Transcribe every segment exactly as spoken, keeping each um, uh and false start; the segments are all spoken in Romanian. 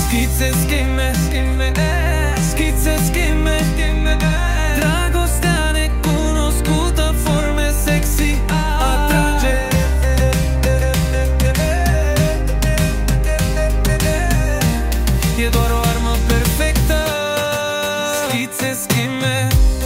Schițe, schime, schime, schițe, schime, schime, dragostea necunoscută, forme sexy, atrage. E doar o armă perfectă. Schițe, schime.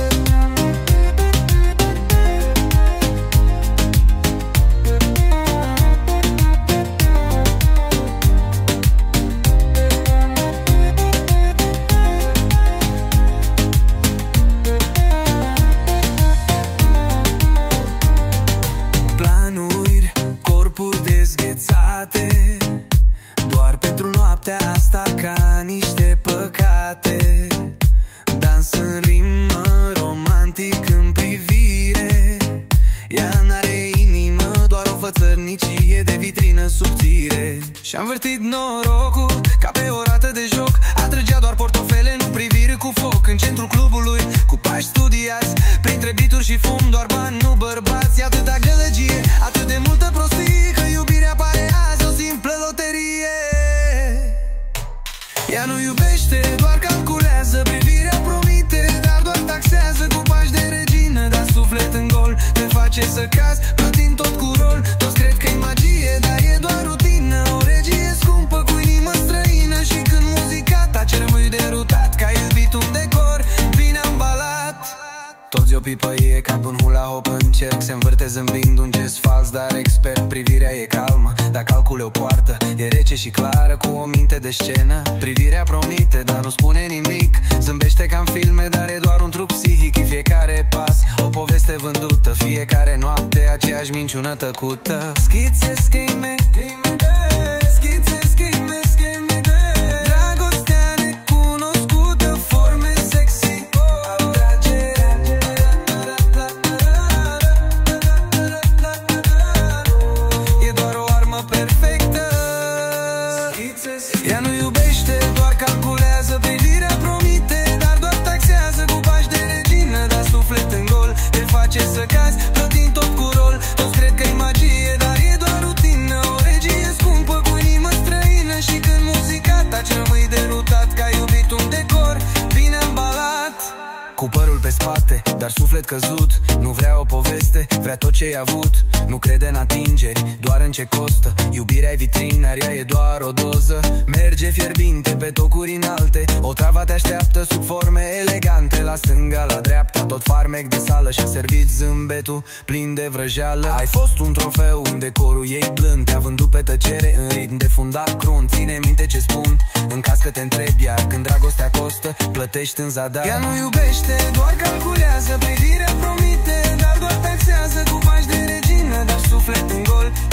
Planuri, corpuri dezghețate, doar pentru noaptea asta, ca niște păcate. Dans în rimă, romantic în privire. Ea n-are inimă, doar o fățărnicie de vitrină subțire. Și-am vârtit norocul ca pe o rată de joc. Atrăgea doar portofele, nu priviri cu foc. În centrul clubului, cu pași studiați, printre bituri și fum, doar bani, nu bărbați. E atâta gălăgie, atât de multă prostie, că iubirea pare azi o simplă loterie. Ea nu iubește, doar calculează, privirea promite, dar doar taxează cu pași de regină. Dar suflet în gol te face să cazi, plătind tot cu rol. Toți cred că-i magie, dar e doar rutină. O regie scumpă cu inimă străină. Și când muzica tace, rămâi derutat, că ai iubit un decor bine ambalat. Toți o pipăie ca un hula hop în cerc, se învârte zâmbind un gest fals, dar expert. Privirea e calmă, dar calcule o poartă. E rece și clară, cu o minte de scenă. Privirea promite, dar nu spune nimic. Zâmbește ca în filme, dar e doar un trup psihic. În fiecare pas, o poveste vândută. Fiecare noapte, aceeași minciună tăcută. Schițe, schime, schițe, schime, schime, dragostea necunoscută, forme sexy, atragere. E doar o armă perfectă. Ea nu iubește, doar calculează, privirea promite, dar doar taxează cu pași de regină. Dar suflet în gol te face să cazi, plătind tot cu rol. Toți cred că-i magie, dar e doar rutină. O regie scumpă cu inimă străină. Și când muzica tace, rămâi derutat, că ai iubit un decor bine ambalat. Cu părul pe spate, dar suflet căzut. Nu vrea o poveste, vrea tot ce-ai avut. Nu crede în atingeri, doar în ce costă. Iubirea-i vitrină, ea e doar o doză. Merge fierbinte pe tocuri înalte. O travă te așteaptă sub forme elegante. La stânga, la dreapta, tot farmec de sală. Și-a servit zâmbetul plin de vrăjeală. Ai fost un trofeu în decorul ei blând. Te-a vândut pe tăcere în ritm de fundat crunt. Ține minte ce spun, în caz că te întrebi. Iar când dragostea costă, plătești în zadar. Ea nu iubește, doar calculează, privirea promite, dar doar taxează cu pași de regină. Dar suflet în gol